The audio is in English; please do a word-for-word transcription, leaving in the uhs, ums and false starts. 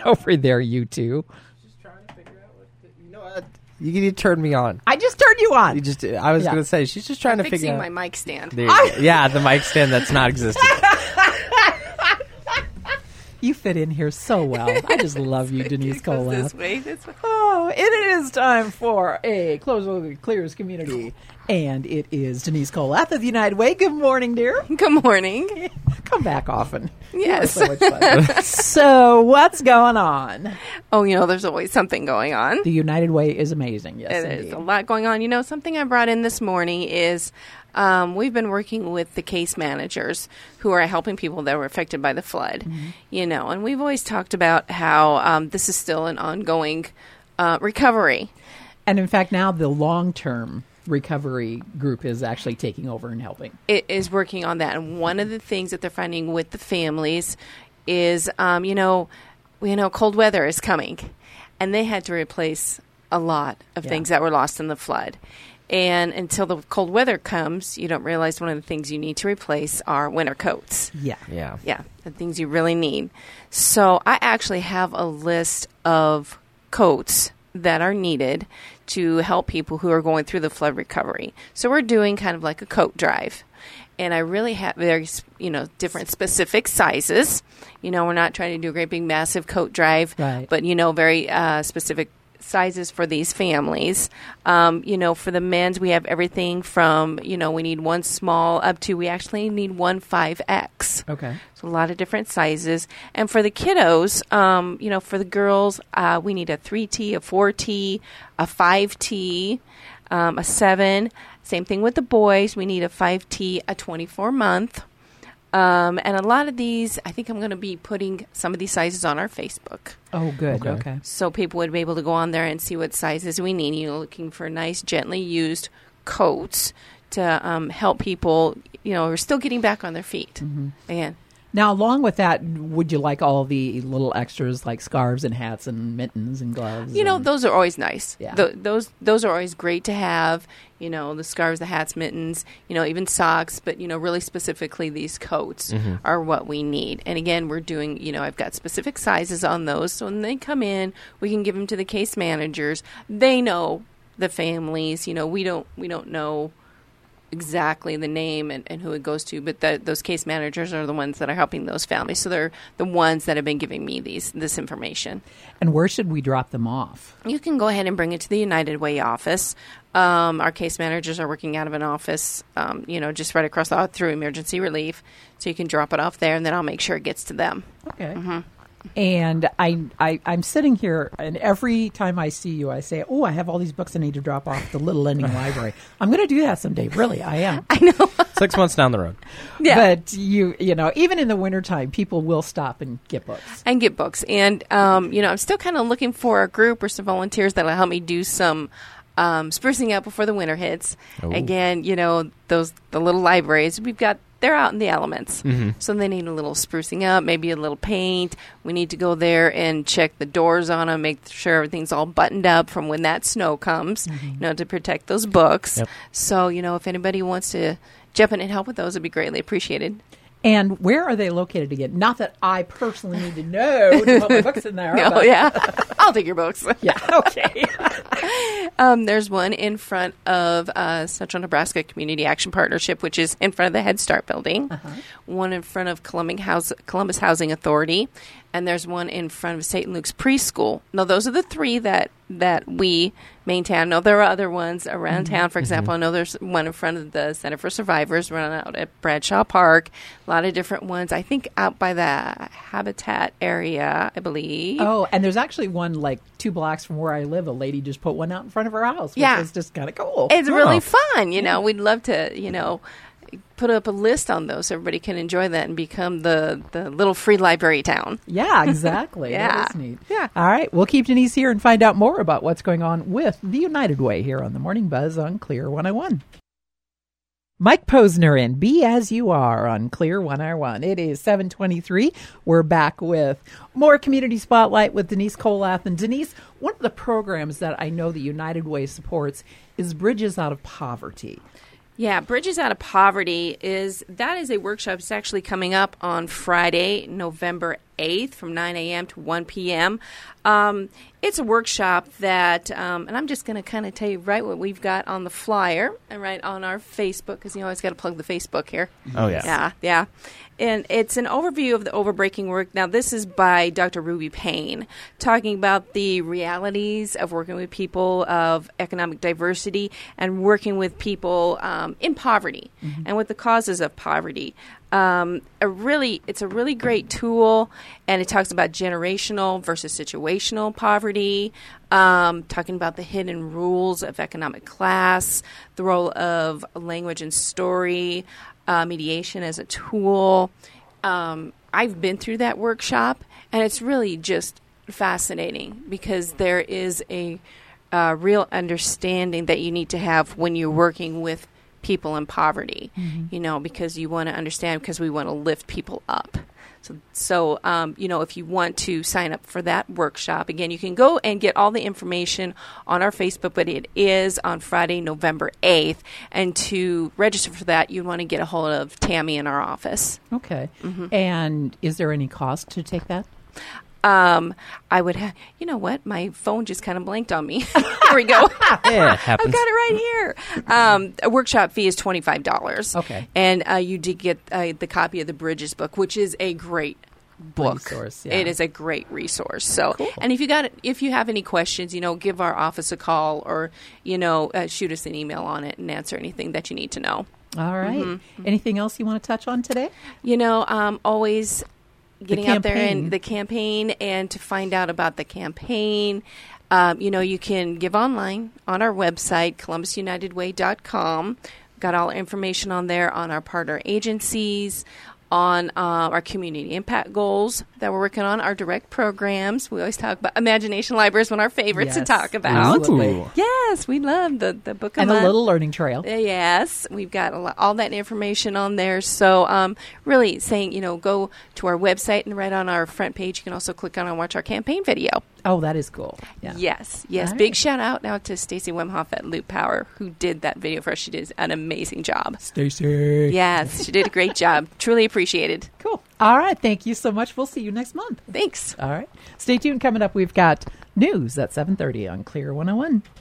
over there, you two. Just trying to figure out what the, you know what? You need to turn me on. I just turned you on. You just. I was Yeah. going to say she's just trying to Fixing figure out. my mic stand. There you go. Yeah, the mic stand that's not existent. You fit in here so well. I just love you, Denise It goes Colath. this way. This way. Oh, it is time for a Close Look Clears community. And it is Denise Colath of the United Way. Good morning, dear. Good morning. Come back often. Yes. You are so much fun. So, what's going on? Oh, you know, there's always something going on. The United Way is amazing. Yes, There's indeed. a lot going on. You know, something I brought in this morning is um, we've been working with the case managers who are helping people that were affected by the flood. Mm-hmm. You know, and we've always talked about how um, this is still an ongoing uh, recovery. And in fact, now the long-term recovery group is actually taking over and helping. It is working on that. And one of the things that they're finding with the families is, um, you know, you know, cold weather is coming. And they had to replace a lot of Yeah. things that were lost in the flood. And until the cold weather comes, you don't realize one of the things you need to replace are winter coats. Yeah. Yeah. Yeah, the things you really need. So I actually have a list of coats that are needed to help people who are going through the flood recovery. So we're doing kind of like a coat drive. And I really have very, you know, different specific sizes. You know, we're not trying to do a great big massive coat drive, Right. but, you know, very uh, specific sizes for these families. Um, you know, for the men's, we have everything from, you know, we need one small up to we actually need one five X. Okay. So a lot of different sizes. And for the kiddos, um, you know, for the girls, uh, we need a three T, a four T, a five T, um, a seven. Same thing with the boys. We need a five T, a twenty-four month. Um, and a lot of these, I think I'm going to be putting some of these sizes on our Facebook. Oh, good. Okay. Okay. So people would be able to go on there and see what sizes we need. You know, looking for nice, gently used coats to um, help people, you know, who are still getting back on their feet. Mm-hmm. Again. Now, along with that, would you like all the little extras like scarves and hats and mittens and gloves? You know, and- those are always nice. Yeah. Th- those those are always great to have. You know, the scarves, the hats, mittens, you know, even socks. But, you know, really specifically these coats Mm-hmm. are what we need. And, again, we're doing, you know, I've got specific sizes on those. So when they come in, we can give them to the case managers. They know the families. You know, we don't we don't know exactly the name and, and who it goes to, but the, those case managers are the ones that are helping those families. So they're the ones that have been giving me these this information. And where should we drop them off? You can go ahead and bring it to the United Way office. Um, our case managers are working out of an office, um, you know, just right across the through emergency relief. So you can drop it off there, and then I'll make sure it gets to them. Okay. Mm-hmm. And I, I, I'm sitting here, and every time I see you, I say, oh, I have all these books I need to drop off at the Little Lending Library. I'm going to do that someday. Really, I am. I know. Six months down the road. Yeah. But, you you know, even in the wintertime, people will stop and get books. And get books. And, um, you know, I'm still kind of looking for a group or some volunteers that will help me do some um, sprucing up before the winter hits. Ooh. Again, you know, those the little libraries, we've got, they're out in the elements. Mm-hmm. So they need a little sprucing up, maybe a little paint. We need to go there and check the doors on them, make sure everything's all buttoned up from when that snow comes, Mm-hmm. you know, to protect those books. Yep. So, you know, if anybody wants to jump in and help with those, it'd be greatly appreciated. And where are they located again? Not that I personally need to know to put my books in there. No, but- yeah. I'll take your books. Yeah, okay. Um, there's one in front of uh, Central Nebraska Community Action Partnership, which is in front of the Head Start building. Uh-huh. One in front of Columbus, House, Columbus Housing Authority. And there's one in front of Saint Luke's Preschool. Now, those are the three that, that we maintain. I know there are other ones around Mm-hmm. town. For example, I know there's one in front of the Center for Survivors, run out at Bradshaw Park. A lot of different ones. I think out by the Habitat area, I believe. Oh, and there's actually one like two blocks from where I live. A lady just put one out in front of her house, which Yeah. is just kind of cool. It's Oh. really fun. You know, we'd love to, you know, put up a list on those so everybody can enjoy that and become the, the little free library town. Yeah, exactly. Yeah. That is neat. Yeah. All right. We'll keep Denise here and find out more about what's going on with the United Way here on the Morning Buzz on Clear one oh one. Mike Posner in Be As You Are on Clear one oh one. It is seven twenty-three. We're back with more Community Spotlight with Denise Colath. And Denise, one of the programs that I know the United Way supports is Bridges Out of Poverty. Yeah, Bridges Out of Poverty is, that is a workshop. It's actually coming up on Friday, November eighth from nine a.m. to one p.m. Um, it's a workshop that, um, and I'm just going to kind of tell you right what we've got on the flyer and right on our Facebook, because you always got to plug the Facebook here. Oh, yeah. Yeah, yeah. And it's an overview of the overbreaking work. Now, this is by Doctor Ruby Payne, talking about the realities of working with people of economic diversity and working with people um, in poverty mm-hmm. and with the causes of poverty. Um, a really, it's a really great tool, and it talks about generational versus situational poverty, um, talking about the hidden rules of economic class, the role of language and story, uh, mediation as a tool. Um, I've been through that workshop, and it's really just fascinating because there is a uh, real understanding that you need to have when you're working with people in poverty, mm-hmm. you know, because you want to understand, because we want to lift people up. So, so um, you know, if you want to sign up for that workshop, again, you can go and get all the information on our Facebook, but it is on Friday, November eighth. And to register for that, you want to get a hold of Tammy in our office. Okay. Mm-hmm. And is there any cost to take that? Um, I would have, you know what? My phone just kind of blanked on me. Here we go. Yeah, it happens. I've got it right here. Um, a workshop fee is twenty-five dollars. Okay. And uh, you did get uh, the copy of the Bridges book, which is a great book. Resource, yeah. It is a great resource. So, cool. And if you got, if you have any questions, you know, give our office a call or, you know, uh, shoot us an email on it and answer anything that you need to know. All right. Mm-hmm. Anything else you want to touch on today? You know, um, always getting the out there in the campaign, and to find out about the campaign, um, you know, you can give online on our website, columbus united way dot com. Got all our information on there on our partner agencies, on uh, our community impact goals that we're working on, our direct programs. We always talk about Imagination Library is one of our favorites yes, to talk about. Absolutely. Yes, we love the, the book of And a Mon- little learning trail. Uh, yes, we've got a lot, all that information on there. So um, really saying, you know, go to our website, and right on our front page, you can also click on and watch our campaign video. Oh, that is cool. Yeah. Yes, yes. All Big right. shout out now to Stacey Wemhoff at Loop Power, who did that video for us. She did an amazing job. Stacey. Yes, she did a great job. Truly appreciated. Cool. All right. Thank you so much. We'll see you next month. Thanks. All right. Stay tuned. Coming up, we've got news at seven thirty on Clear one oh one.